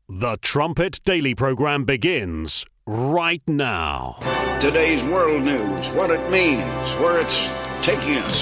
The Trumpet Daily program begins right now. Today's world news, what it means, where it's taking us.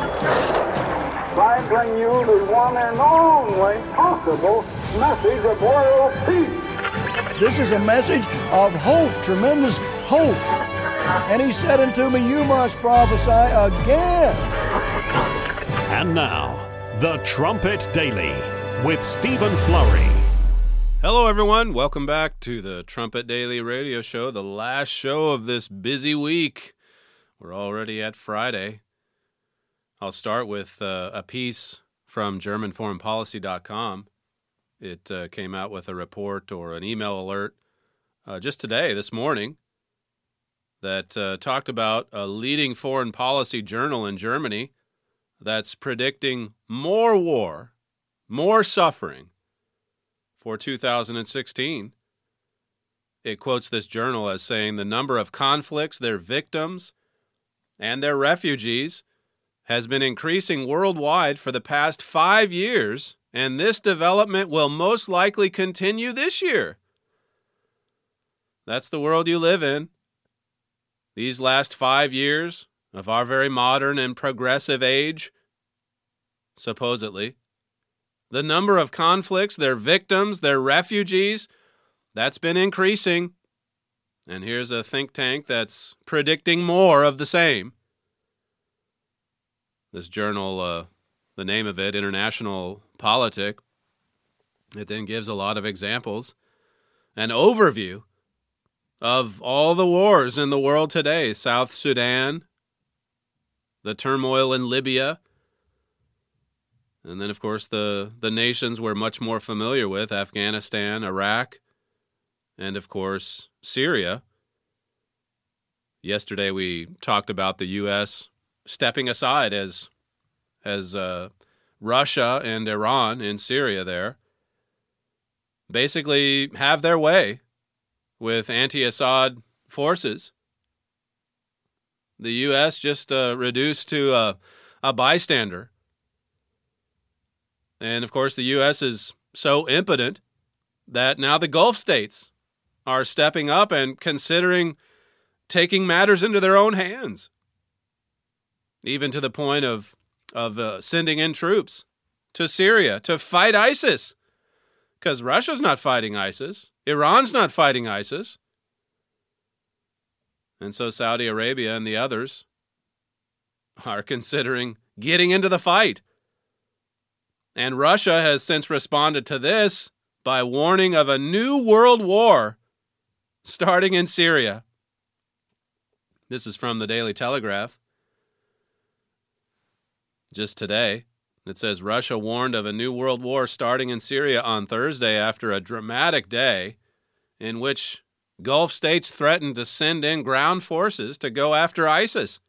I bring you the one and only possible message of world peace. This is a message of hope, tremendous hope. And he said unto me, you must prophesy again. And now, The Trumpet Daily with Stephen Flurry. Hello, everyone. Welcome back to the Trumpet Daily Radio Show, the last show of this busy week. We're already at Friday. I'll start with a piece from GermanForeignPolicy.com. It came out with a report or an email alert just today, this morning, that talked about a leading foreign policy journal in Germany that's predicting more war, more suffering for 2016. It quotes this journal as saying the number of conflicts, their victims, and their refugees has been increasing worldwide for the past 5 years, and this development will most likely continue this year. That's the world you live in. These last 5 years of our very modern and progressive age, supposedly, the number of conflicts, their victims, their refugees, that's been increasing. And here's a think tank that's predicting more of the same. This journal, the name of it, International Politic, it then gives a lot of examples, an overview of all the wars in the world today. South Sudan, the turmoil in Libya, and then, of course, the nations we're much more familiar with, Afghanistan, Iraq, and, of course, Syria. Yesterday we talked about the U.S. stepping aside as Russia and Iran in Syria there basically have their way with anti-Assad forces. The U.S. just reduced to a bystander. And, of course, the U.S. is so impotent that now the Gulf states are stepping up and considering taking matters into their own hands, even to the point of sending in troops to Syria to fight ISIS, because Russia's not fighting ISIS. Iran's not fighting ISIS. And so Saudi Arabia and the others are considering getting into the fight. And Russia has since responded to this by warning of a new world war starting in Syria. This is from the Daily Telegraph. Just today, it says Russia warned of a new world war starting in Syria on Thursday after a dramatic day in which Gulf states threatened to send in ground forces to go after ISIS.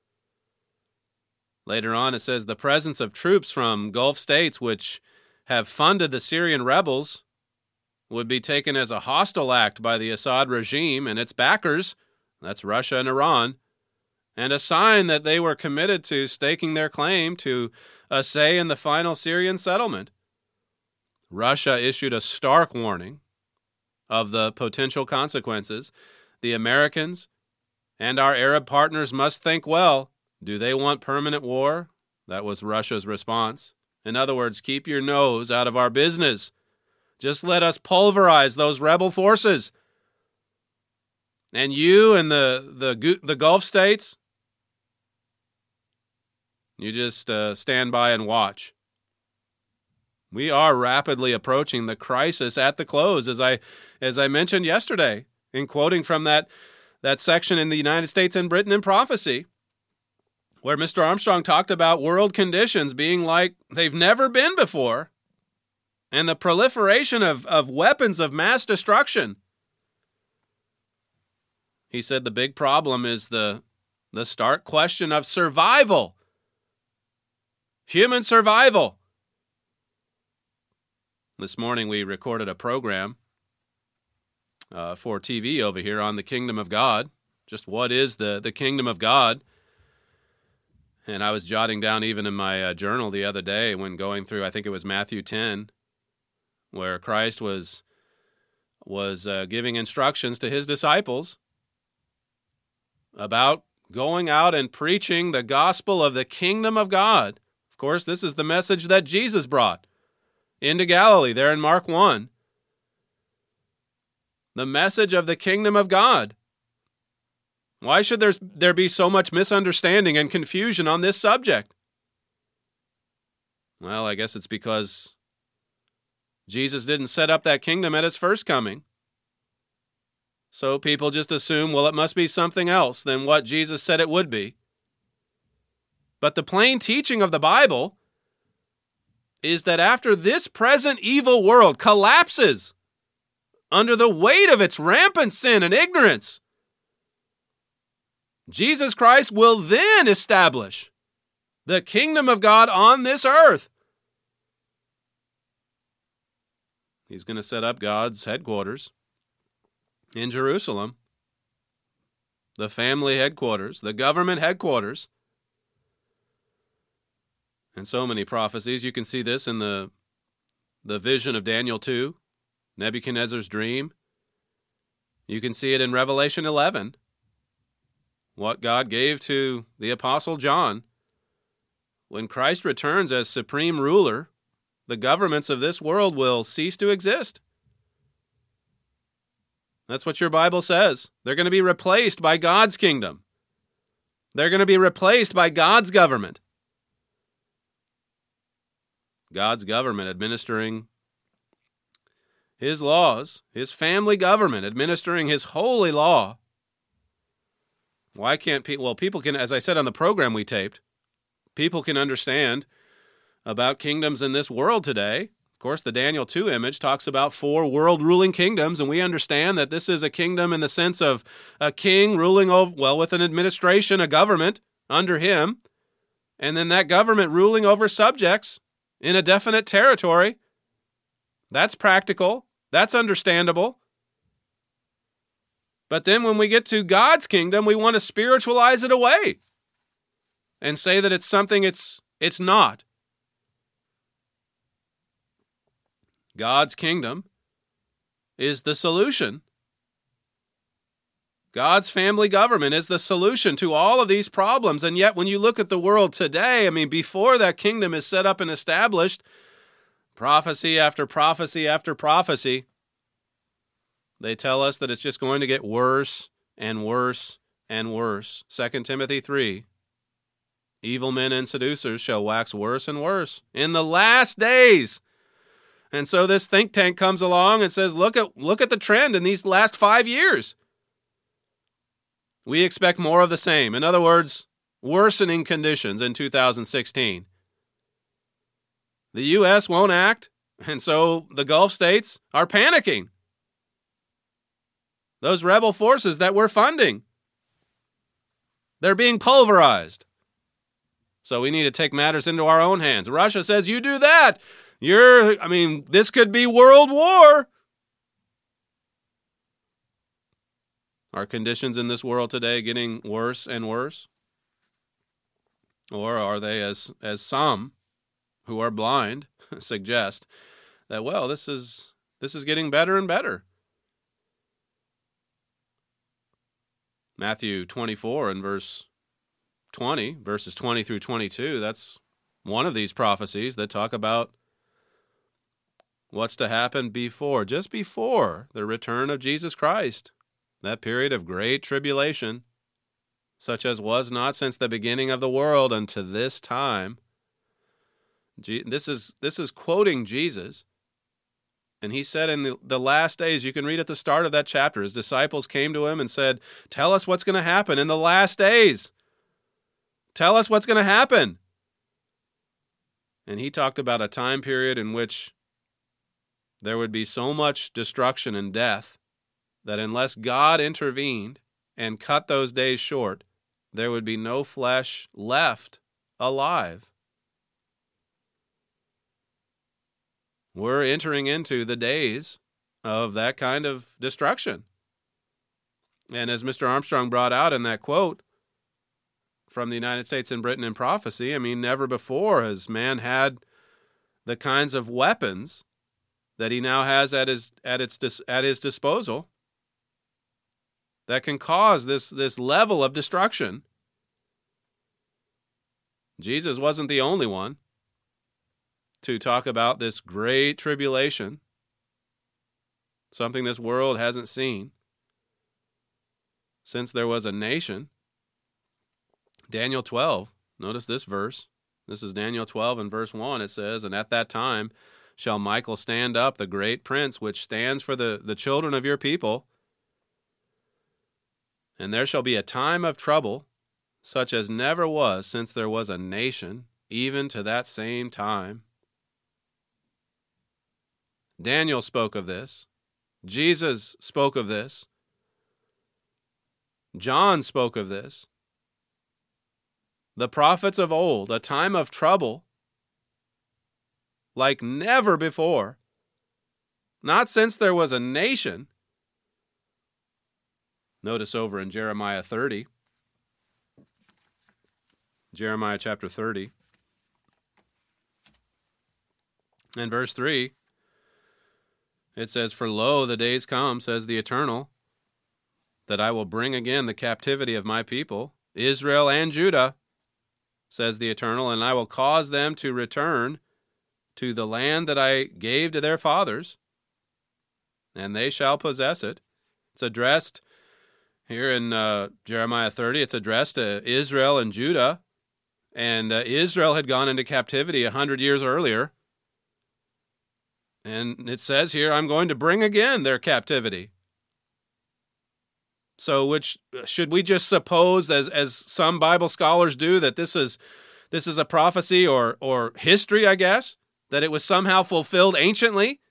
Later on, it says the presence of troops from Gulf states which have funded the Syrian rebels would be taken as a hostile act by the Assad regime and its backers, that's Russia and Iran, and a sign that they were committed to staking their claim to a say in the final Syrian settlement. Russia issued a stark warning of the potential consequences. The Americans and our Arab partners must think well. Do they want permanent war? That was Russia's response. In other words, keep your nose out of our business. Just let us pulverize those rebel forces. And you and the Gulf states, you just stand by and watch. We are rapidly approaching the crisis at the close, as I mentioned yesterday, in quoting from that section in the United States and Britain in Prophecy, where Mr. Armstrong talked about world conditions being like they've never been before, and the proliferation of weapons of mass destruction. He said the big problem is the stark question of survival. Human survival. This morning we recorded a program for TV over here on the Kingdom of God. Just what is the Kingdom of God? And I was jotting down even in my journal the other day when going through, I think it was Matthew 10, where Christ was was giving instructions to his disciples about going out and preaching the gospel of the kingdom of God. Of course, this is the message that Jesus brought into Galilee, there in Mark 1. The message of the kingdom of God. Why should there be so much misunderstanding and confusion on this subject? Well, I guess it's because Jesus didn't set up that kingdom at his first coming. So people just assume, well, it must be something else than what Jesus said it would be. But the plain teaching of the Bible is that after this present evil world collapses under the weight of its rampant sin and ignorance, Jesus Christ will then establish the kingdom of God on this earth. He's going to set up God's headquarters in Jerusalem, the family headquarters, the government headquarters. And so many prophecies. You can see this in the vision of Daniel 2, Nebuchadnezzar's dream. You can see it in Revelation 11, what God gave to the Apostle John. When Christ returns as supreme ruler, the governments of this world will cease to exist. That's what your Bible says. They're going to be replaced by God's kingdom. They're going to be replaced by God's government. God's government administering his laws, his family government administering his holy law. Why can't people? Well, people can, as I said on the program we taped, people can understand about kingdoms in this world today. Of course, the Daniel 2 image talks about 4 world-ruling kingdoms, and we understand that this is a kingdom in the sense of a king ruling over, well, with an administration, a government under him, and then that government ruling over subjects in a definite territory. That's practical. That's understandable. But then when we get to God's kingdom, we want to spiritualize it away and say that it's something it's not. God's kingdom is the solution. God's family government is the solution to all of these problems. And yet when you look at the world today, I mean, before that kingdom is set up and established, prophecy after prophecy after prophecy, they tell us that it's just going to get worse and worse and worse. 2 Timothy 3, evil men and seducers shall wax worse and worse in the last days. And so this think tank comes along and says, look at the trend in these last 5 years. We expect more of the same. In other words, worsening conditions in 2016. The U.S. won't act, and so the Gulf states are panicking. Those rebel forces that we're funding, they're being pulverized. So we need to take matters into our own hands. Russia says, you do that, this could be world war. Are conditions in this world today getting worse and worse? Or are they, as some who are blind suggest, that, well, this is getting better and better? Matthew 24 and verse 20, verses 20 through 22, that's one of these prophecies that talk about what's to happen just before the return of Jesus Christ. That period of great tribulation, such as was not since the beginning of the world unto this time. This is quoting Jesus. And he said in the last days, you can read at the start of that chapter, his disciples came to him and said, tell us what's going to happen in the last days. Tell us what's going to happen. And he talked about a time period in which there would be so much destruction and death that unless God intervened and cut those days short, there would be no flesh left alive. We're entering into the days of that kind of destruction. And as Mr. Armstrong brought out in that quote from the United States and Britain in Prophecy, never before has man had the kinds of weapons that he now has at his disposal that can cause this level of destruction. Jesus wasn't the only one to talk about this great tribulation, something this world hasn't seen since there was a nation. Daniel 12, notice this verse. This is Daniel 12 and verse 1. It says, "And at that time shall Michael stand up, the great prince, which stands for the children of your people. And there shall be a time of trouble, such as never was since there was a nation, even to that same time." Daniel spoke of this. Jesus spoke of this. John spoke of this. The prophets of old, a time of trouble like never before, not since there was a nation. Notice over in Jeremiah 30, Jeremiah chapter 30, and verse 3, it says, "For lo, the days come, says the Eternal, that I will bring again the captivity of my people, Israel and Judah, says the Eternal, and I will cause them to return to the land that I gave to their fathers, and they shall possess it." It's addressed here in Jeremiah 30. It's addressed to Israel and Judah, and Israel had gone into captivity 100 years earlier. And it says here, "I'm going to bring again their captivity." So which should we just suppose, as some Bible scholars do, that this is a prophecy or history, I guess, that it was somehow fulfilled anciently?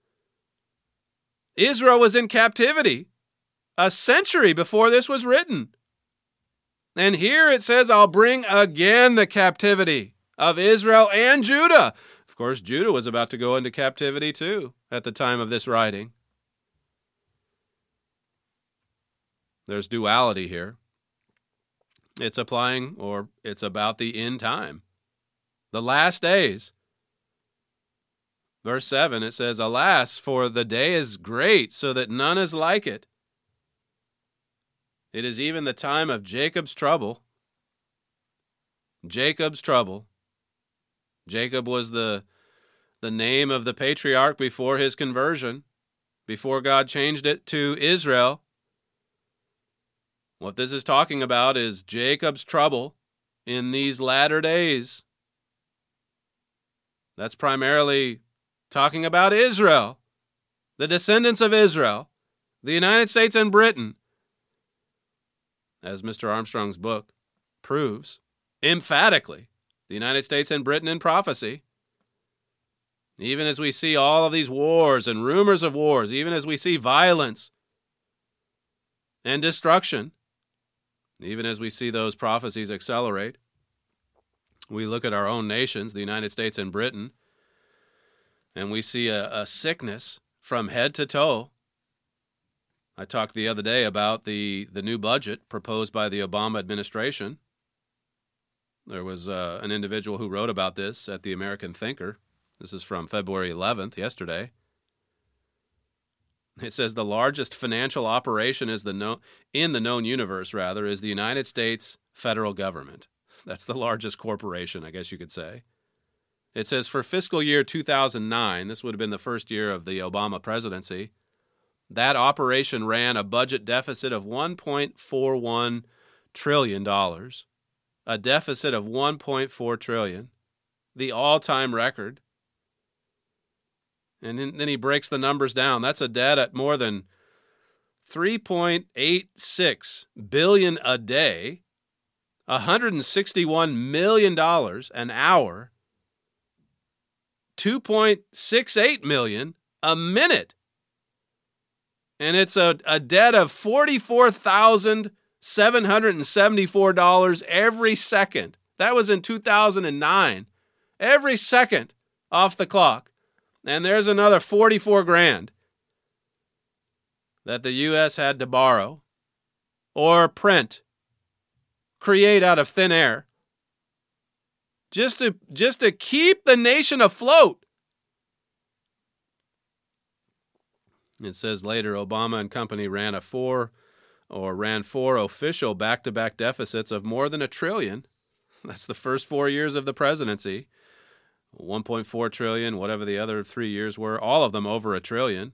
Israel was in captivity a century before this was written. And here it says, "I'll bring again the captivity of Israel and Judah." Of course, Judah was about to go into captivity too at the time of this writing. There's duality here. It's applying, or it's about the end time, the last days. Verse 7, it says, "Alas, for the day is great, so that none is like it. It is even the time of Jacob's trouble." Jacob's trouble. Jacob was the name of the patriarch before his conversion, before God changed it to Israel. What this is talking about is Jacob's trouble in these latter days. That's primarily talking about Israel, the descendants of Israel, the United States and Britain, as Mr. Armstrong's book proves emphatically. The United States and Britain in prophecy. Even as we see all of these wars and rumors of wars, even as we see violence and destruction, even as we see those prophecies accelerate, we look at our own nations, the United States and Britain, and we see a sickness from head to toe. I talked the other day about the new budget proposed by the Obama administration. There was an individual who wrote about this at the American Thinker. This is from February 11th, yesterday. It says the largest financial operation in the known universe, is the United States federal government. That's the largest corporation, I guess you could say. It says for fiscal year 2009, this would have been the first year of the Obama presidency, that operation ran a budget deficit of $1.41 trillion. A deficit of $1.4 trillion, the all-time record. And then he breaks the numbers down. That's a debt at more than $3.86 billion a day, $161 million an hour, $2.68 million a minute. And it's a debt of $44,774 every second. That was in 2009. Every second off the clock. And there's another $44,000 that the U.S. had to borrow or print, create out of thin air, just to keep the nation afloat. It says later Obama and company ran four official back-to-back deficits of more than $1 trillion. That's the first 4 years of the presidency. 1.4 trillion, whatever the other 3 years were, all of them over $1 trillion.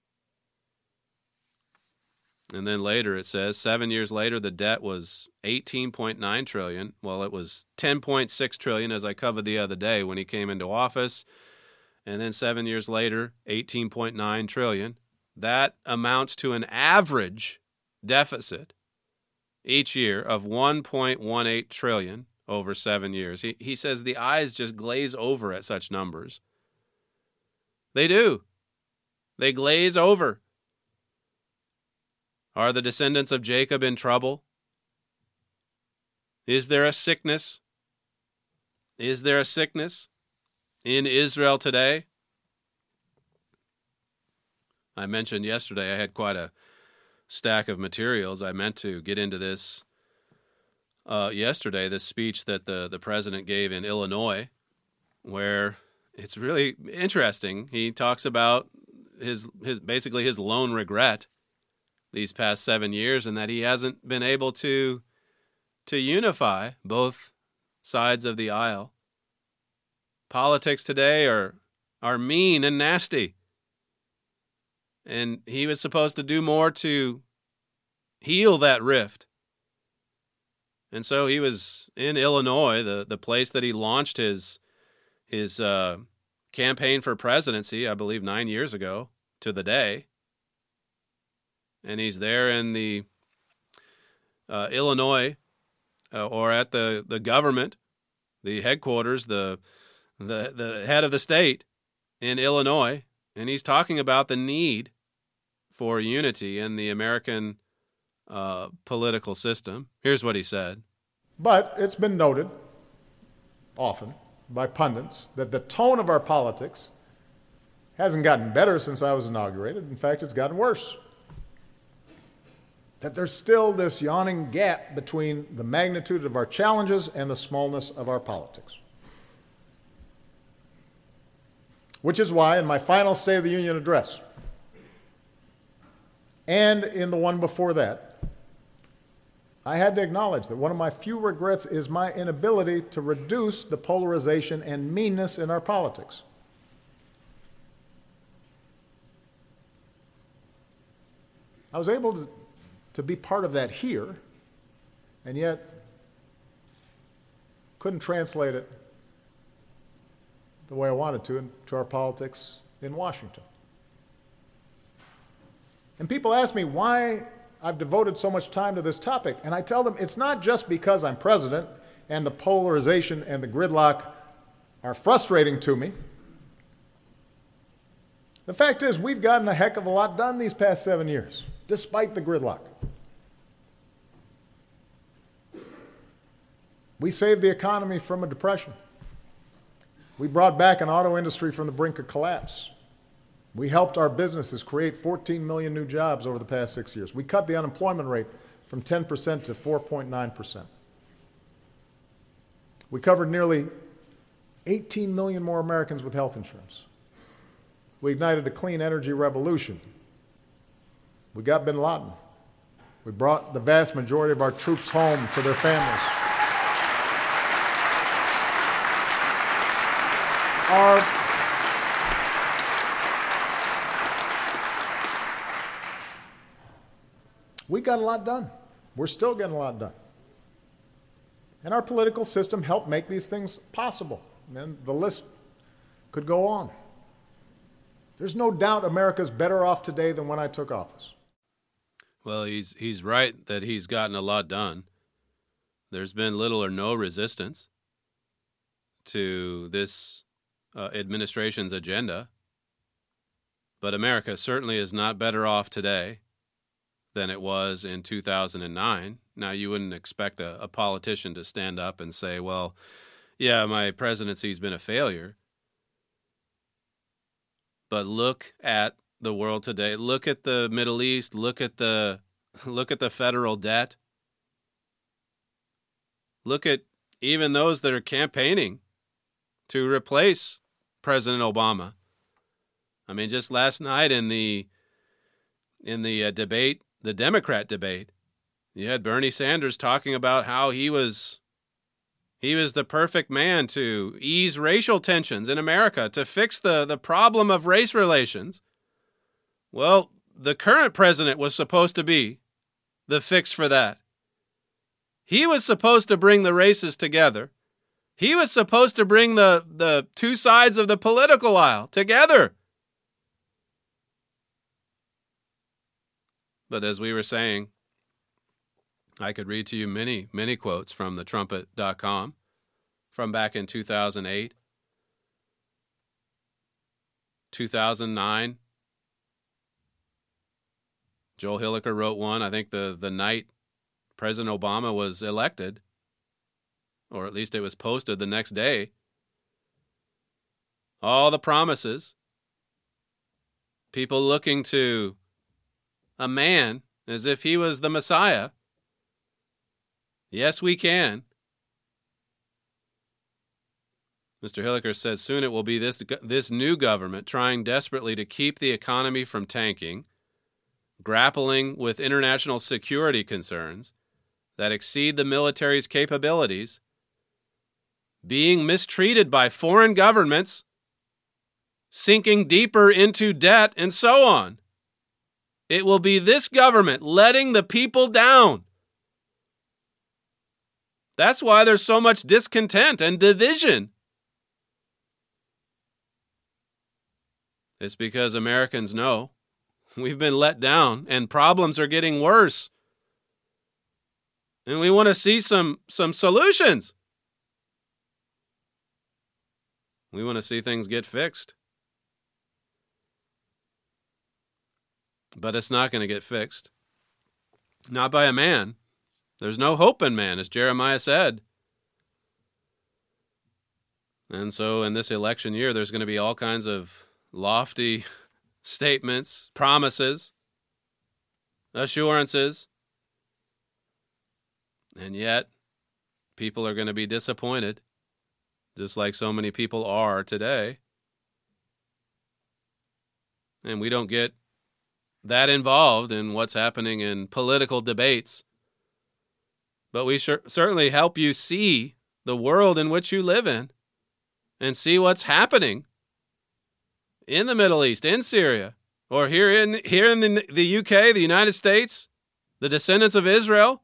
And then later it says 7 years later the debt was 18.9 trillion. Well, it was 10.6 trillion as I covered the other day when he came into office. And then 7 years later, 18.9 trillion. That amounts to an average deficit each year of 1.18 trillion over 7 years. He says the eyes just glaze over at such numbers. They do. They glaze over. Are the descendants of Jacob in trouble? Is there a sickness? Is there a sickness in Israel today? I mentioned yesterday I had quite a stack of materials. I meant to get into this yesterday, this speech that the president gave in Illinois, where it's really interesting. He talks about his basically his lone regret these past 7 years, and that he hasn't been able to unify both sides of the aisle. Politics today are mean and nasty. And he was supposed to do more to heal that rift. And so he was in Illinois, the place that he launched his campaign for presidency, I believe 9 years ago to the day. And he's there in the Illinois, or at the government, the headquarters, the head of the state in Illinois, and he's talking about the need for unity in the American political system. Here's what he said. But it's been noted often by pundits that the tone of our politics hasn't gotten better since I was inaugurated. In fact, it's gotten worse. That there's still this yawning gap between the magnitude of our challenges and the smallness of our politics. Which is why in my final State of the Union address, and in the one before that, I had to acknowledge that one of my few regrets is my inability to reduce the polarization and meanness in our politics. I was able to be part of that here, and yet couldn't translate it the way I wanted to our politics in Washington. And people ask me why I've devoted so much time to this topic, and I tell them it's not just because I'm president and the polarization and the gridlock are frustrating to me. The fact is, we've gotten a heck of a lot done these past 7 years, despite the gridlock. We saved the economy from a depression. We brought back an auto industry from the brink of collapse. We helped our businesses create 14 million new jobs over the past 6 years. We cut the unemployment rate from 10% to 4.9%. We covered nearly 18 million more Americans with health insurance. We ignited a clean energy revolution. We got bin Laden. We brought the vast majority of our troops home to their families. We got a lot done. We're still getting a lot done. And our political system helped make these things possible. And the list could go on. There's no doubt America's better off today than when I took office. Well, he's right that he's gotten a lot done. There's been little or no resistance to this administration's agenda. But America certainly is not better off today than it was in 2009. Now, you wouldn't expect a politician to stand up and say, well, yeah, my presidency's been a failure. But look at the world today. Look at the Middle East. Look at the federal debt. Look at even those that are campaigning to replace President Obama. I mean, just last night in the in the debate, the Democrat debate, you had Bernie Sanders talking about how he was the perfect man to ease racial tensions in America, to fix the problem of race relations. Well, the current president was supposed to be the fix for that. He was supposed to bring the races together. He was supposed to bring the two sides of the political aisle together. But as we were saying, I could read to you many, many quotes from thetrumpet.com from back in 2008, 2009. Joel Hilliker wrote one, I think the night President Obama was elected, or at least it was posted the next day. All the promises, people looking to a man as if he was the Messiah. Yes, we can. Mr. Hilliker says soon it will be this new government trying desperately to keep the economy from tanking, grappling with international security concerns that exceed the military's capabilities, being mistreated by foreign governments, sinking deeper into debt, and so on. It will be this government letting the people down. That's why there's so much discontent and division. It's because Americans know we've been let down and problems are getting worse. And we want to see some solutions. We want to see things get fixed. But it's not going to get fixed. Not by a man. There's no hope in man, as Jeremiah said. And so in this election year, there's going to be all kinds of lofty statements, promises, assurances. And yet, people are going to be disappointed, just like so many people are today. And we don't get that involved in what's happening in political debates. But we certainly help you see the world in which you live in and see what's happening in the Middle East, in Syria, or here in the UK, the United States, the descendants of Israel.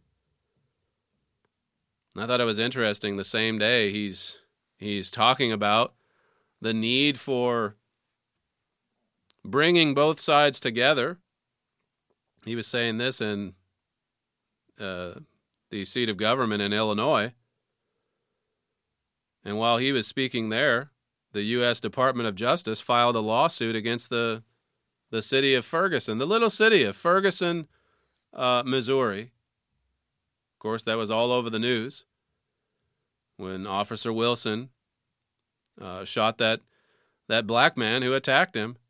I thought it was interesting. The same day he's talking about the need for bringing both sides together. He was saying this in the seat of government in Illinois. And while he was speaking there, the U.S. Department of Justice filed a lawsuit against the city of Ferguson, the little city of Ferguson, Missouri. Of course, that was all over the news when Officer Wilson shot that black man who attacked him.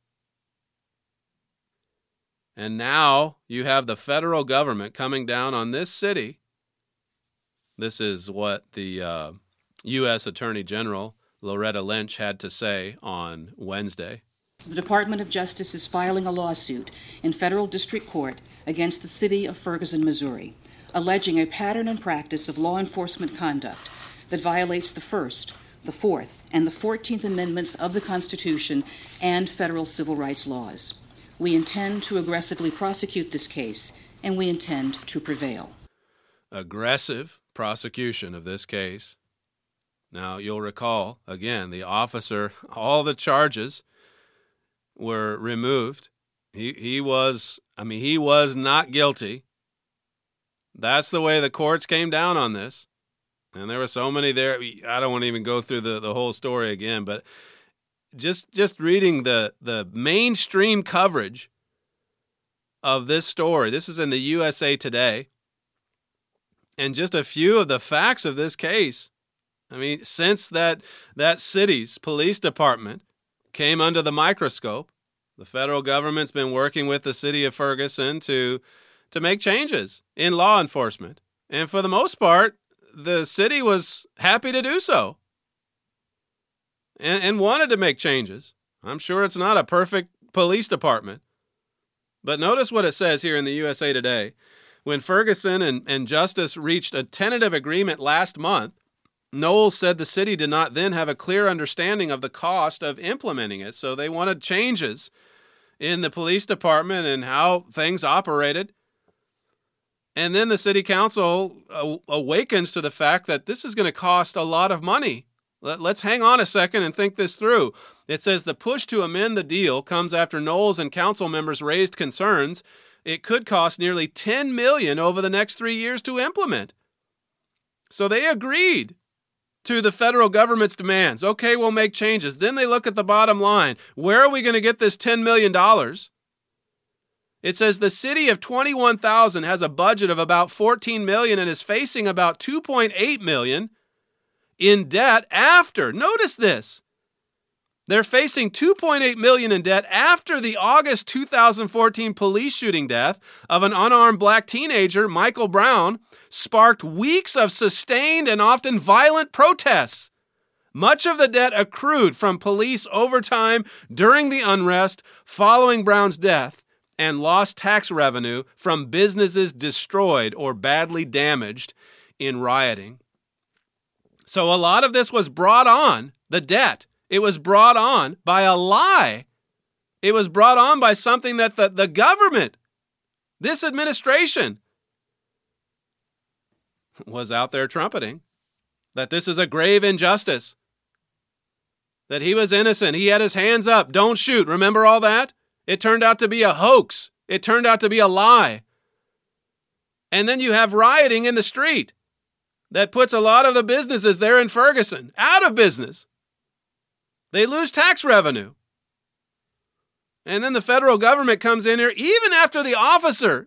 And now you have the federal government coming down on this city. This is what the U.S. Attorney General Loretta Lynch had to say on Wednesday. The Department of Justice is filing a lawsuit in federal district court against the city of Ferguson, Missouri, alleging a pattern and practice of law enforcement conduct that violates the First, the Fourth, and the 14th Amendments of the Constitution and federal civil rights laws. We intend to aggressively prosecute this case, and we intend to prevail. Aggressive prosecution of this case. Now, you'll recall, again, the officer, all the charges were removed. He was not guilty. That's the way the courts came down on this. And there were so many there. I don't want to even go through the whole story again, but just reading the mainstream coverage of this story. This is in the USA Today. And just a few of the facts of this case. I mean, since that city's police department came under the microscope, the federal government's been working with the city of Ferguson to make changes in law enforcement. And for the most part, the city was happy to do so and wanted to make changes. I'm sure it's not a perfect police department, But notice what it says here in the USA Today. When Ferguson and Justice reached a tentative agreement last month, Knowles said the city did not then have a clear understanding of the cost of implementing it. So they wanted changes in the police department and how things operated. And then the city council awakens to the fact that this is going to cost a lot of money. Let's hang on a second and think this through. It says the push to amend the deal comes after Knowles and council members raised concerns it could cost nearly $10 million over the next 3 years to implement. So they agreed to the federal government's demands. Okay, we'll make changes. Then they look at the bottom line. Where are we going to get this $10 million? It says the city of 21,000 has a budget of about $14 million and is facing about $2.8 million in debt after. Notice this. They're facing $2.8 million in debt after the August 2014 police shooting death of an unarmed black teenager, Michael Brown, sparked weeks of sustained and often violent protests. Much of the debt accrued from police overtime during the unrest following Brown's death and lost tax revenue from businesses destroyed or badly damaged in rioting. So a lot of this was brought on, the debt. It was brought on by a lie. It was brought on by something that the government, this administration, was out there trumpeting, that this is a grave injustice, that he was innocent. He had his hands up. Don't shoot. Remember all that? It turned out to be a hoax. It turned out to be a lie. And then you have rioting in the street that puts a lot of the businesses there in Ferguson out of business. They lose tax revenue. And then the federal government comes in here, even after all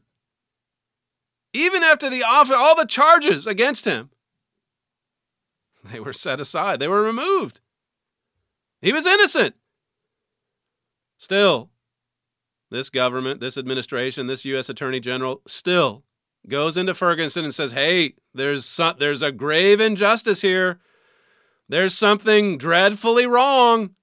the charges against him, they were set aside. They were removed. He was innocent. Still, this government, this administration, this U.S. Attorney General still goes into Ferguson and says, hey, there's a grave injustice here. There's something dreadfully wrong.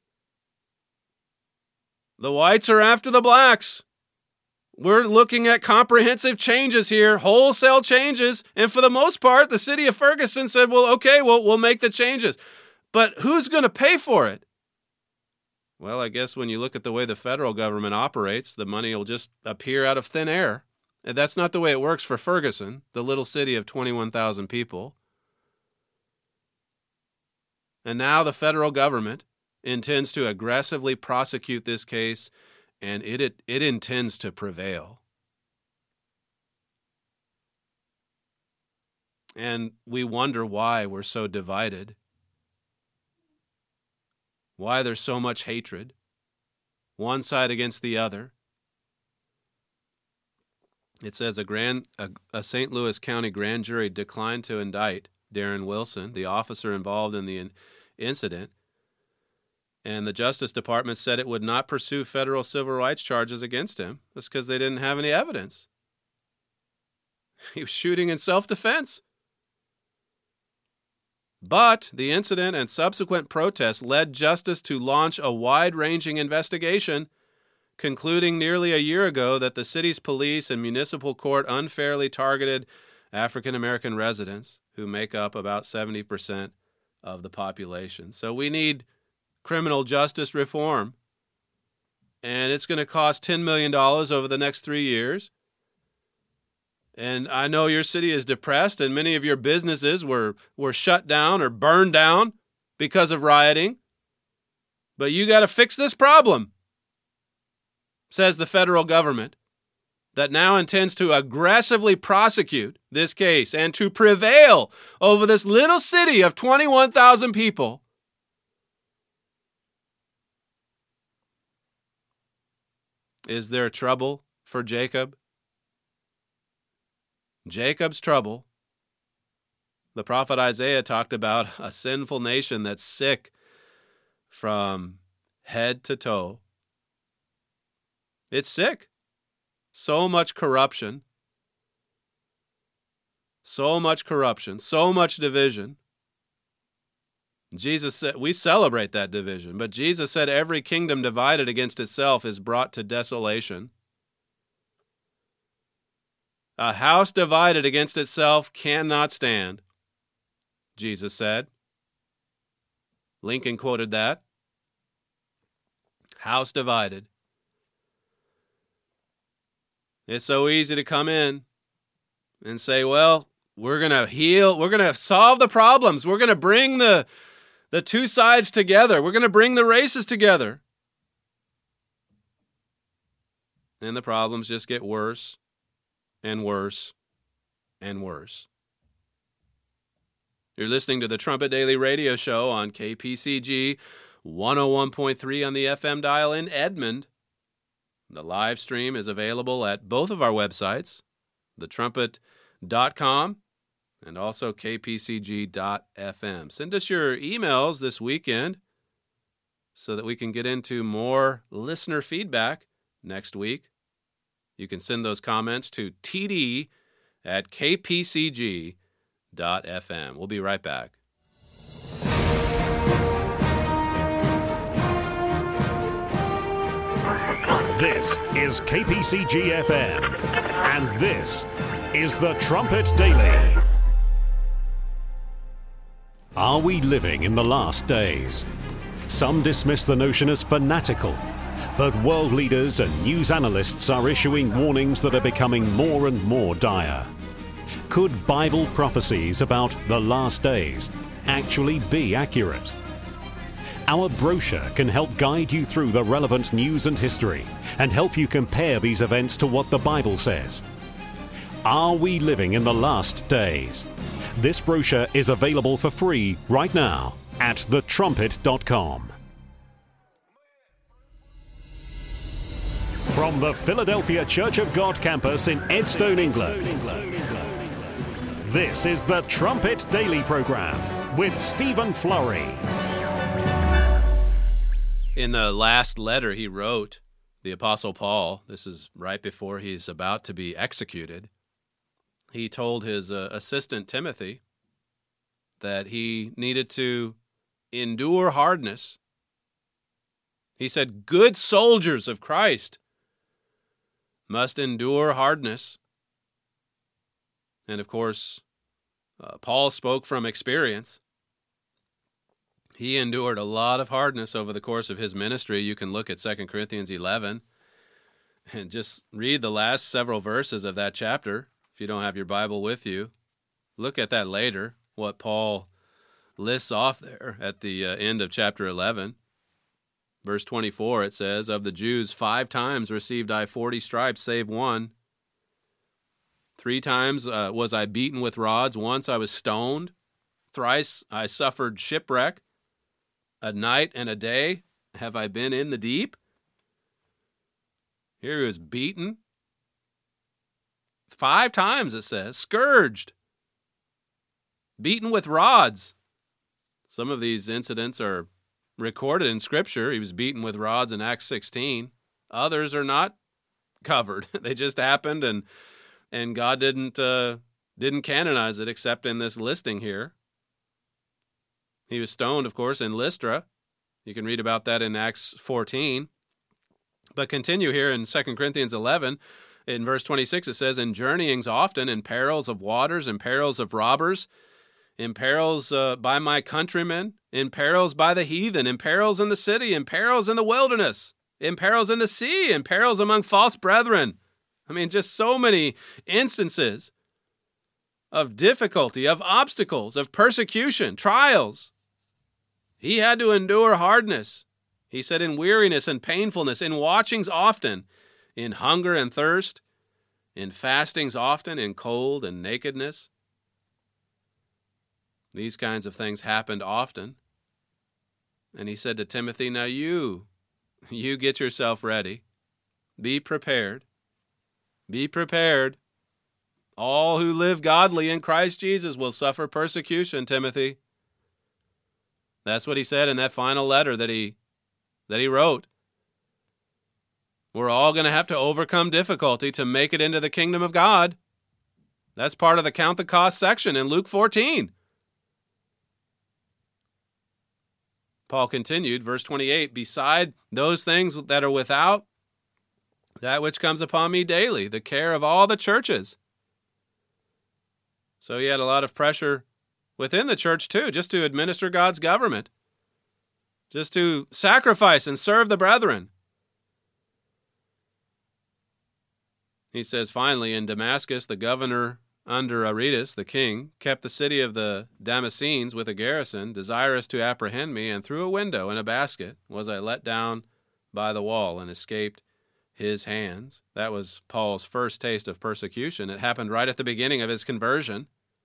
The whites are after the blacks. We're looking at comprehensive changes here, wholesale changes. And for the most part, the city of Ferguson said, well, okay, we'll make the changes. But who's going to pay for it? Well, I guess when you look at the way the federal government operates, the money will just appear out of thin air. And that's not the way it works for Ferguson, the little city of 21,000 people. And now the federal government intends to aggressively prosecute this case, and it intends to prevail. And we wonder why we're so divided, why there's so much hatred, one side against the other. It says a St. Louis County grand jury declined to indict Darren Wilson, the officer involved in the incident, and the Justice Department said it would not pursue federal civil rights charges against him. That's because they didn't have any evidence. He was shooting in self-defense. But the incident and subsequent protests led Justice to launch a wide-ranging investigation, concluding nearly a year ago that the city's police and municipal court unfairly targeted African-American residents, who make up about 70% of the population. So we need criminal justice reform, and it's going to cost $10 million over the next 3 years. And I know your city is depressed, and many of your businesses were shut down or burned down because of rioting. But you got to fix this problem, says the federal government, that now intends to aggressively prosecute this case and to prevail over this little city of 21,000 people. Is there trouble for Jacob? Jacob's trouble. The prophet Isaiah talked about a sinful nation that's sick from head to toe. It's sick. So much corruption. So much division. Jesus said, we celebrate that division, but Jesus said every kingdom divided against itself is brought to desolation. A house divided against itself cannot stand, Jesus said. Lincoln quoted that. House divided. It's so easy to come in and say, well, we're going to solve the problems. We're going to bring the two sides together. We're going to bring the races together. And the problems just get worse and worse and worse. You're listening to the Trumpet Daily Radio Show on KPCG 101.3 on the FM dial in Edmond. The live stream is available at both of our websites, thetrumpet.com and also kpcg.fm. Send us your emails this weekend so that we can get into more listener feedback next week. You can send those comments to td@kpcg.fm. We'll be right back. This is KPCG-FM, and this is the Trumpet Daily. Are we living in the last days? Some dismiss the notion as fanatical, but world leaders and news analysts are issuing warnings that are becoming more and more dire. Could Bible prophecies about the last days actually be accurate? Our brochure can help guide you through the relevant news and history and help you compare these events to what the Bible says. Are we living in the last days? This brochure is available for free right now at thetrumpet.com. From the Philadelphia Church of God campus in Edstone, England, this is the Trumpet Daily Program with Stephen Flurry. In the last letter he wrote, the Apostle Paul, this is right before he's about to be executed, he told his assistant Timothy that he needed to endure hardness. He said, good soldiers of Christ must endure hardness. And of course, Paul spoke from experience. He endured a lot of hardness over the course of his ministry. You can look at 2 Corinthians 11 and just read the last several verses of that chapter. If you don't have your Bible with you, look at that later, what Paul lists off there at the end of chapter 11. Verse 24, it says, of the Jews 5 times received I 40 stripes, save one. 3 times was I beaten with rods. Once I was stoned. Thrice I suffered shipwreck. A night and a day have I been in the deep. Here he was beaten. 5 times, it says. Scourged. Beaten with rods. Some of these incidents are recorded in Scripture. He was beaten with rods in Acts 16. Others are not covered. They just happened, and God didn't canonize it except in this listing here. He was stoned, of course, in Lystra. You can read about that in Acts 14. But continue here in 2 Corinthians 11. In verse 26, it says, in journeyings often, in perils of waters, in perils of robbers, in perils by my countrymen, in perils by the heathen, in perils in the city, in perils in the wilderness, in perils in the sea, in perils among false brethren. I mean, just so many instances of difficulty, of obstacles, of persecution, trials. He had to endure hardness. He said in weariness and painfulness, in watchings often, in hunger and thirst, in fastings often, in cold and nakedness. These kinds of things happened often. And he said to Timothy, now you get yourself ready. Be prepared. Be prepared. All who live godly in Christ Jesus will suffer persecution, Timothy. That's what he said in that final letter that he wrote. We're all going to have to overcome difficulty to make it into the kingdom of God. That's part of the count the cost section in Luke 14. Paul continued, verse 28, beside those things that are without, that which comes upon me daily, the care of all the churches. So he had a lot of pressure within the church too, just to administer God's government, just to sacrifice and serve the brethren. He says, finally, in Damascus, the governor under Aretas, the king, kept the city of the Damascenes with a garrison, desirous to apprehend me, and through a window in a basket was I let down by the wall and escaped his hands. That was Paul's first taste of persecution. It happened right at the beginning of his conversion.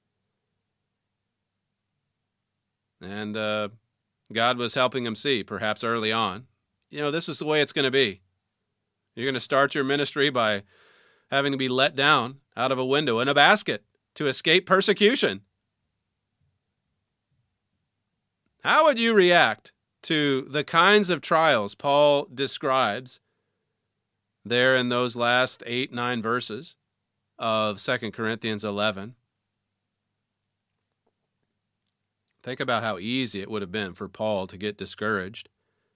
And God was helping him see, perhaps early on, this is the way it's going to be. You're going to start your ministry by having to be let down out of a window in a basket to escape persecution. How would you react to the kinds of trials Paul describes there in those last 8-9 verses of 2 Corinthians 11? Think about how easy it would have been for Paul to get discouraged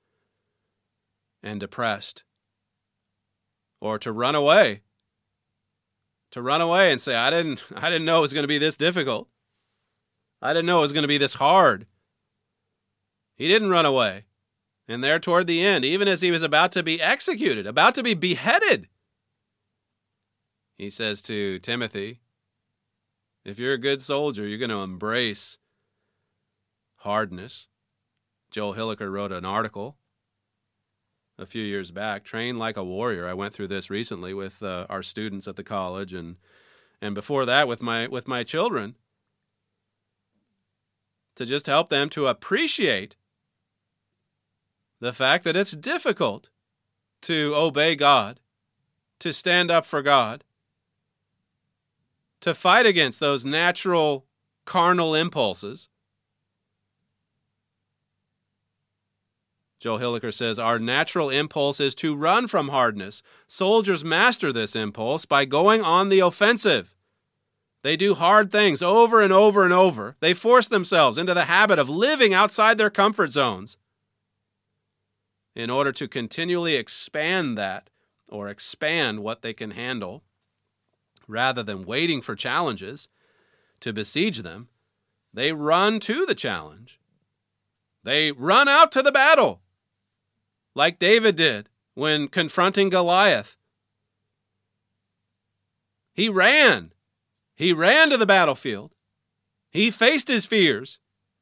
and depressed, or to run away. To run away and say, I didn't know it was going to be this difficult. I didn't know it was going to be this hard. He didn't run away. And there toward the end, even as he was about to be executed, about to be beheaded, he says to Timothy, if you're a good soldier, you're going to embrace hardness. Joel Hilliker wrote an article a few years back, Train Like a Warrior. I went through this recently with our students at the college, and before that with my children, to just help them to appreciate the fact that it's difficult to obey God, to stand up for God, to fight against those natural carnal impulses. Joel Hilliker says, our natural impulse is to run from hardness. Soldiers master this impulse by going on the offensive. They do hard things over and over and over. They force themselves into the habit of living outside their comfort zones in order to continually expand that, or expand what they can handle, rather than waiting for challenges to besiege them. They run to the challenge. They run out to the battle, like David did when confronting Goliath. He ran. He ran to the battlefield. He faced his fears.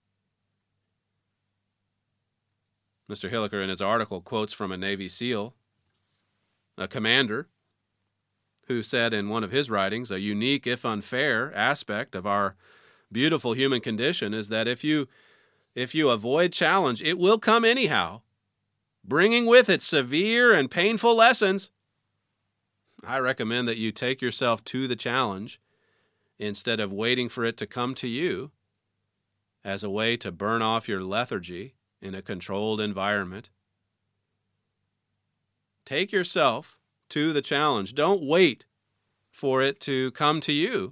Mr. Hilliker, in his article, quotes from a Navy SEAL, a commander, who said in one of his writings, a unique, if unfair, aspect of our beautiful human condition is that if you avoid challenge, it will come anyhow, bringing with it severe and painful lessons. I recommend that you take yourself to the challenge instead of waiting for it to come to you, as a way to burn off your lethargy in a controlled environment. Take yourself to the challenge. Don't wait for it to come to you.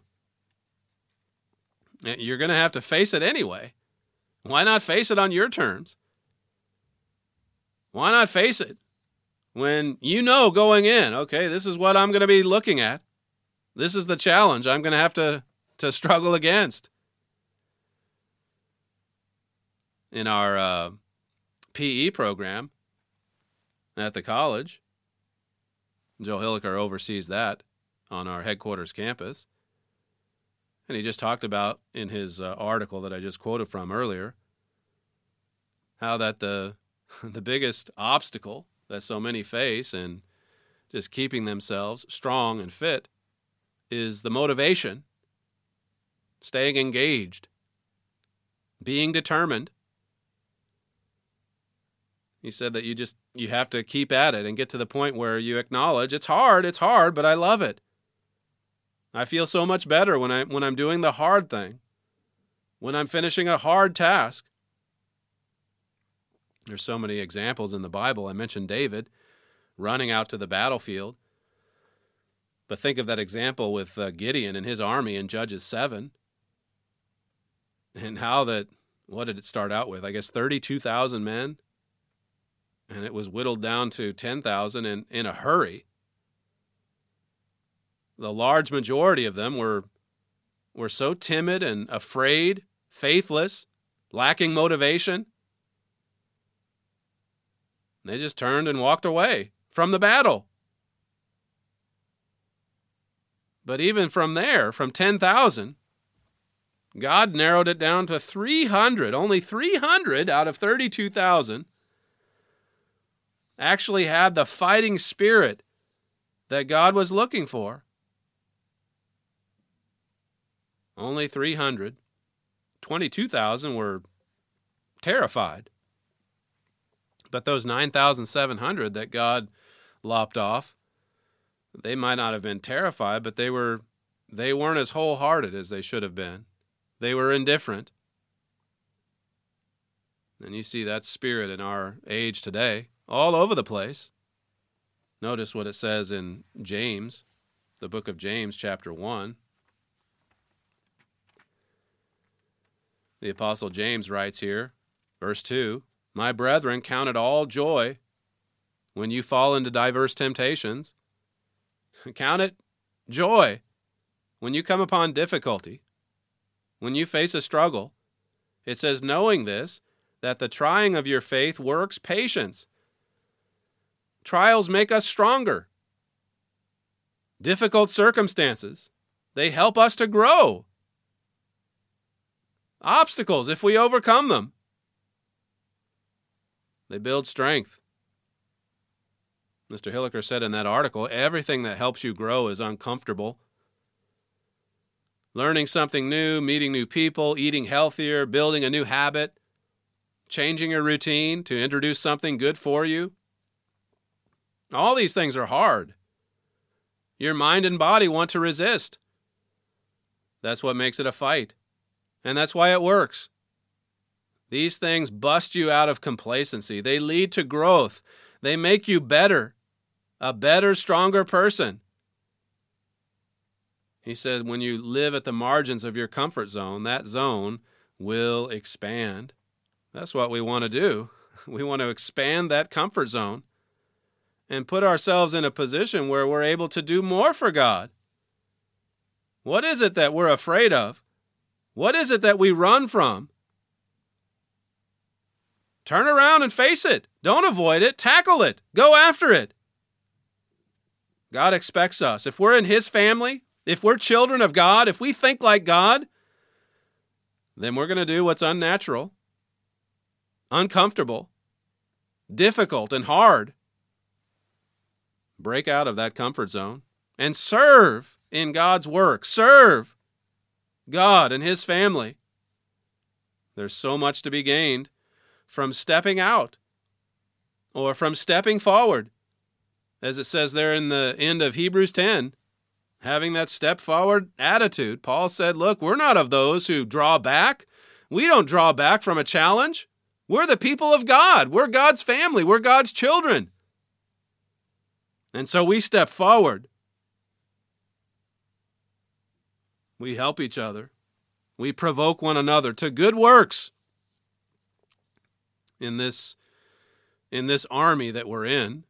You're going to have to face it anyway. Why not face it on your terms? Why not face it when you know going in, okay, this is what I'm going to be looking at. This is the challenge I'm going to have to struggle against. In our PE program at the college, Joe Hilliker oversees that on our headquarters campus. And he just talked about in his article that I just quoted from earlier, how that the biggest obstacle that so many face in just keeping themselves strong and fit is the motivation, staying engaged, being determined. He said that you have to keep at it and get to the point where you acknowledge it's hard, but I love it. I feel so much better when I'm doing the hard thing, when I'm finishing a hard task. There's so many examples in the Bible. I mentioned David running out to the battlefield. But think of that example with Gideon and his army in Judges 7. And how that, what did it start out with? I guess 32,000 men. And it was whittled down to 10,000 in a hurry. The large majority of them were were so timid and afraid, faithless, lacking motivation. They just turned and walked away from the battle. But even from there, from 10,000, God narrowed it down to 300. Only 300 out of 32,000 actually had the fighting spirit that God was looking for. Only 300. 22,000 were terrified. But those 9,700 that God lopped off, they might not have been terrified, but they weren't as wholehearted as they should have been. They were indifferent. And you see that spirit in our age today, all over the place. Notice what it says in James, the book of James, chapter 1. The Apostle James writes here, verse 2, "My brethren, count it all joy when you fall into diverse temptations." Count it joy when you come upon difficulty, when you face a struggle. It says, knowing this, that the trying of your faith works patience. Trials make us stronger. Difficult circumstances, they help us to grow. Obstacles, if we overcome them, they build strength. Mr. Hilliker said in that article, everything that helps you grow is uncomfortable. Learning something new, meeting new people, eating healthier, building a new habit, changing your routine to introduce something good for you. All these things are hard. Your mind and body want to resist. That's what makes it a fight. And that's why it works. These things bust you out of complacency. They lead to growth. They make you better, a better, stronger person. He said when you live at the margins of your comfort zone, that zone will expand. That's what we want to do. We want to expand that comfort zone and put ourselves in a position where we're able to do more for God. What is it that we're afraid of? What is it that we run from? Turn around and face it. Don't avoid it. Tackle it. Go after it. God expects us. If we're in His family, if we're children of God, if we think like God, then we're going to do what's unnatural, uncomfortable, difficult, and hard. Break out of that comfort zone and serve in God's work. Serve God and His family. There's so much to be gained from stepping out or from stepping forward. As it says there in the end of Hebrews 10, having that step forward attitude. Paul said, look, we're not of those who draw back. We don't draw back from a challenge. We're the people of God. We're God's family. We're God's children. And so we step forward. We help each other. We provoke one another to good works in this army that we're in,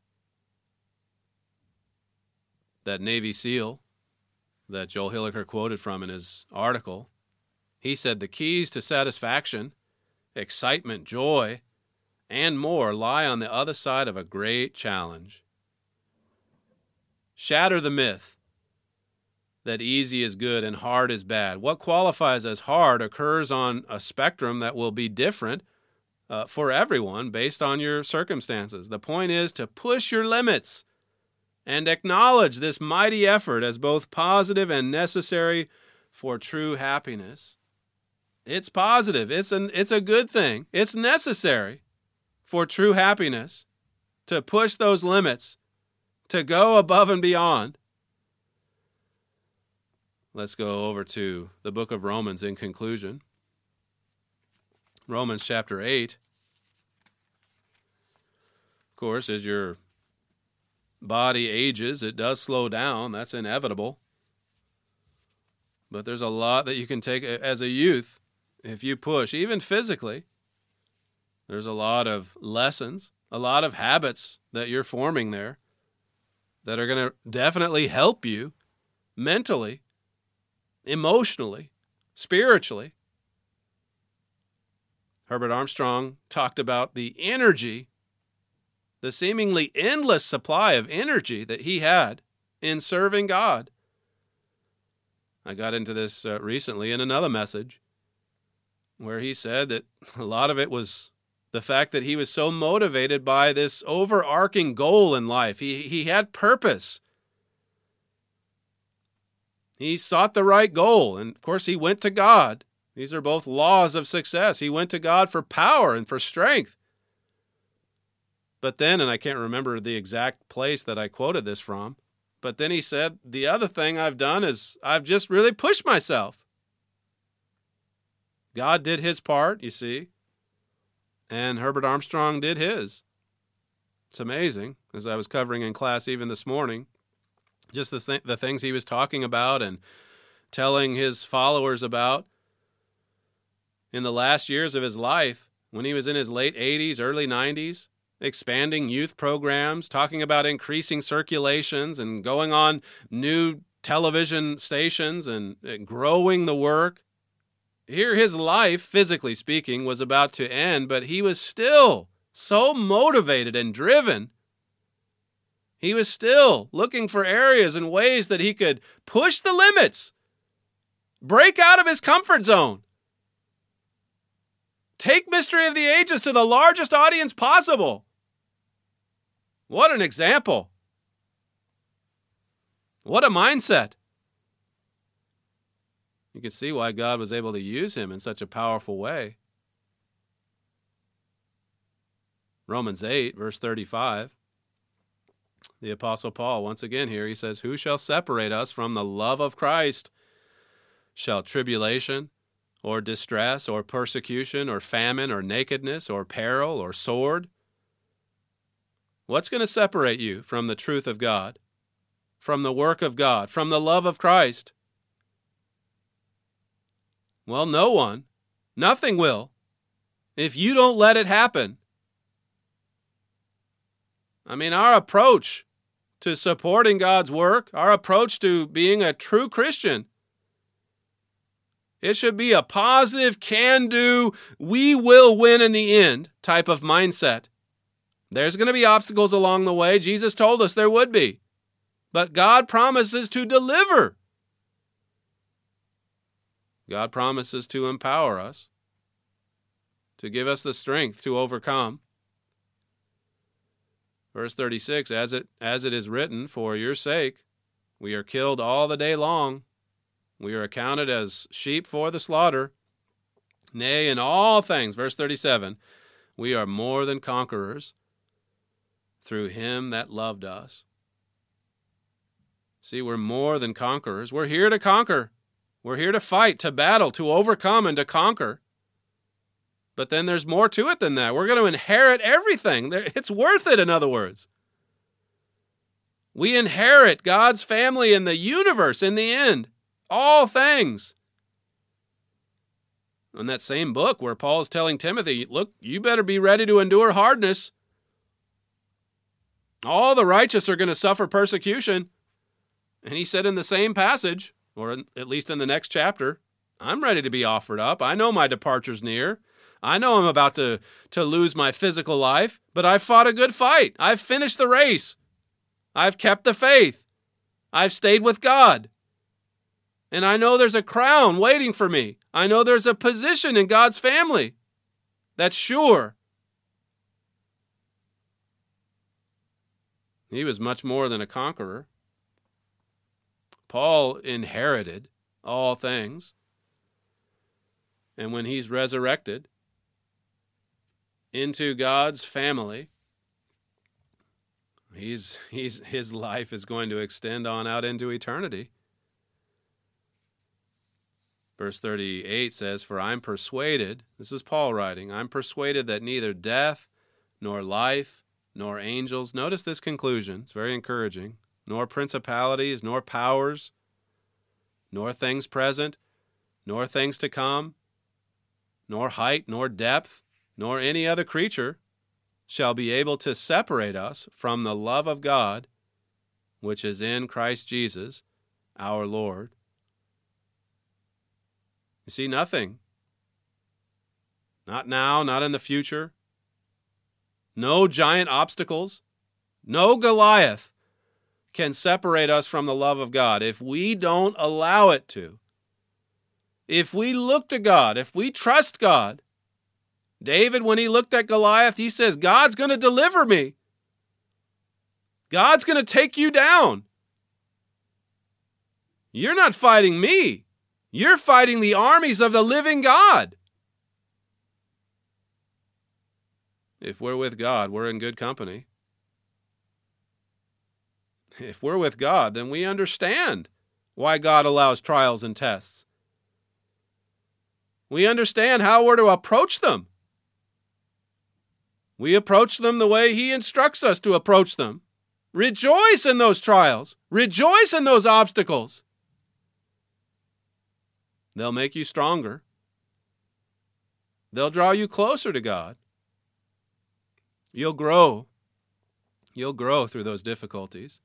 that Navy SEAL that Joel Hilliker quoted from in his article. He said the keys to satisfaction, excitement, joy, and more lie on the other side of a great challenge. Shatter the myth that easy is good and hard is bad. What qualifies as hard occurs on a spectrum that will be different for everyone based on your circumstances. The point is to push your limits and acknowledge this mighty effort as both positive and necessary for true happiness. It's positive. It's a good thing. It's necessary for true happiness to push those limits, to go above and beyond. Let's go over to the book of Romans in conclusion. Romans chapter 8. Of course, as your body ages, it does slow down. That's inevitable. But there's a lot that you can take as a youth if you push, even physically. There's a lot of lessons, a lot of habits that you're forming there that are going to definitely help you mentally, emotionally, spiritually. Herbert Armstrong talked about the energy, the seemingly endless supply of energy that he had in serving God. I got into this recently in another message where he said that a lot of it was the fact that he was so motivated by this overarching goal in life. He had purpose. He sought the right goal, and of course he went to God. These are both laws of success. He went to God for power and for strength. But then, and I can't remember the exact place that I quoted this from, but then he said, the other thing I've done is I've just really pushed myself. God did his part, you see, and Herbert Armstrong did his. It's amazing, as I was covering in class even this morning, just the things he was talking about and telling his followers about in the last years of his life, when he was in his late 80s, early 90s, expanding youth programs, talking about increasing circulations and going on new television stations and growing the work. Here his life, physically speaking, was about to end, but he was still so motivated and driven. He was still looking for areas and ways that he could push the limits, break out of his comfort zone, take Mystery of the Ages to the largest audience possible. What an example. What a mindset. You can see why God was able to use him in such a powerful way. Romans 8, verse 35. The Apostle Paul, once again here, he says, "Who shall separate us from the love of Christ? Shall tribulation, or distress, or persecution, or famine, or nakedness, or peril, or sword?" What's going to separate you from the truth of God, from the work of God, from the love of Christ? Well, no one. Nothing will, if you don't let it happen. I mean, our approach to supporting God's work, our approach to being a true Christian, it should be a positive, can-do, we will win in the end type of mindset. There's going to be obstacles along the way. Jesus told us there would be. But God promises to deliver. God promises to empower us, to give us the strength to overcome. Verse 36, as it is written, "For your sake we are killed all the day long. We are accounted as sheep for the slaughter. Nay, in all things," verse 37, "we are more than conquerors through him that loved us." See, we're more than conquerors. We're here to conquer. We're here to fight, to battle, to overcome, and to conquer. But then there's more to it than that. We're going to inherit everything. It's worth it, in other words. We inherit God's family in the universe in the end. All things. In that same book where Paul's telling Timothy, look, you better be ready to endure hardness. All the righteous are going to suffer persecution. And he said in the same passage, or at least in the next chapter, I'm ready to be offered up. I know my departure's near. I know I'm about to lose my physical life, but I've fought a good fight. I've finished the race. I've kept the faith. I've stayed with God. And I know there's a crown waiting for me. I know there's a position in God's family that's sure. He was much more than a conqueror. Paul inherited all things. And when he's resurrected into God's family, his life is going to extend on out into eternity. Verse 38 says, "For I'm persuaded," this is Paul writing, "I'm persuaded that neither death, nor life, nor angels," notice this conclusion, it's very encouraging, "nor principalities, nor powers, nor things present, nor things to come, nor height, nor depth, nor any other creature shall be able to separate us from the love of God, which is in Christ Jesus, our Lord." You see nothing. Not now, not in the future. No giant obstacles, no Goliath can separate us from the love of God if we don't allow it to. If we look to God, if we trust God. David, when he looked at Goliath, he says, God's going to deliver me. God's going to take you down. You're not fighting me. You're fighting the armies of the living God. If we're with God, we're in good company. If we're with God, then we understand why God allows trials and tests. We understand how we're to approach them. We approach them the way He instructs us to approach them. Rejoice in those trials. Rejoice in those obstacles. They'll make you stronger. They'll draw you closer to God. You'll grow. You'll grow through those difficulties.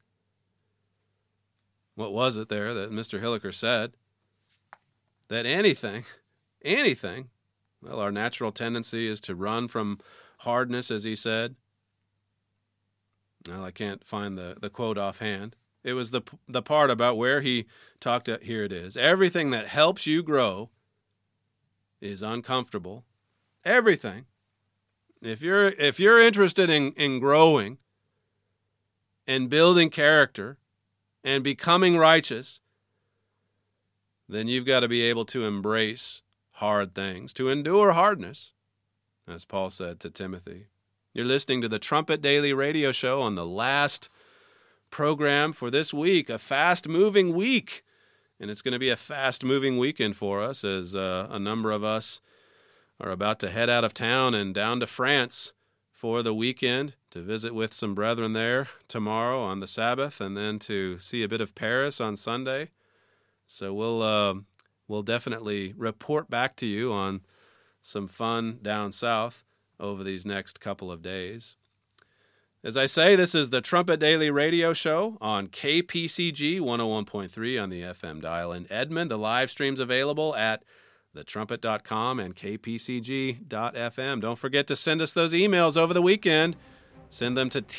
What was it there that Mr. Hilliker said? That anything, well, our natural tendency is to run from hardness, as he said. Well, I can't find the quote offhand. It was the part about where he talked, here it is. Everything that helps you grow is uncomfortable. Everything. If you're interested in growing and building character and becoming righteous, then you've got to be able to embrace hard things, to endure hardness, as Paul said to Timothy. You're listening to the Trumpet Daily Radio Show on the last program for this week, a fast-moving week. And it's going to be a fast-moving weekend for us as a number of us are about to head out of town and down to France for the weekend to visit with some brethren there tomorrow on the Sabbath, and then to see a bit of Paris on Sunday. So we'll definitely report back to you on some fun down south over these next couple of days. As I say, this is the Trumpet Daily Radio Show on KPCG 101.3 on the FM dial in Edmond. The live stream's available at thetrumpet.com and kpcg.fm. Don't forget to send us those emails over the weekend. Send them to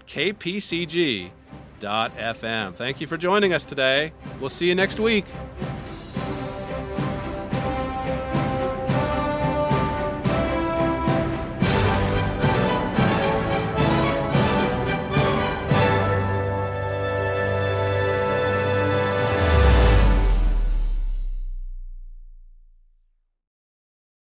td@kpcg.fm. Thank you for joining us today. We'll see you next week.